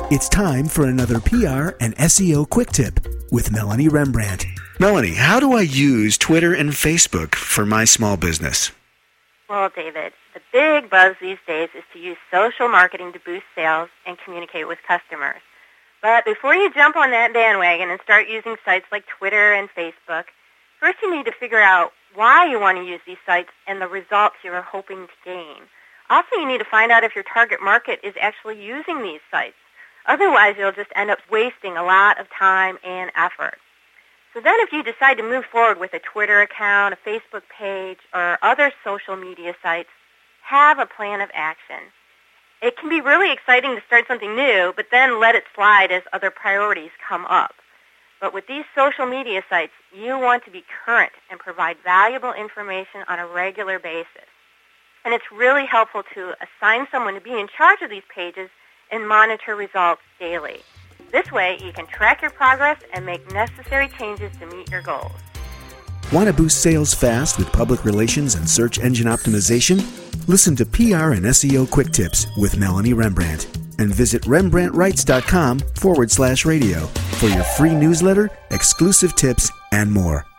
It's time for another PR and SEO quick tip with Melanie Rembrandt. Melanie, how do I use Twitter and Facebook for my small business? Well, David, the big buzz these days is to use social marketing to boost sales and communicate with customers. But before you jump on that bandwagon and start using sites like Twitter and Facebook, first you need to figure out why you want to use these sites and the results you're hoping to gain. Also, you need to find out if your target market is actually using these sites. Otherwise, you'll just end up wasting a lot of time and effort. So then if you decide to move forward with a Twitter account, a Facebook page, or other social media sites, have a plan of action. It can be really exciting to start something new, but then let it slide as other priorities come up. But with these social media sites, you want to be current and provide valuable information on a regular basis. And it's really helpful to assign someone to be in charge of these pages and monitor results daily. This way, you can track your progress and make necessary changes to meet your goals. Want to boost sales fast with public relations and search engine optimization? Listen to PR and SEO quick tips with Melanie Rembrandt and visit RembrandtWrites.com/radio for your free newsletter, exclusive tips, and more.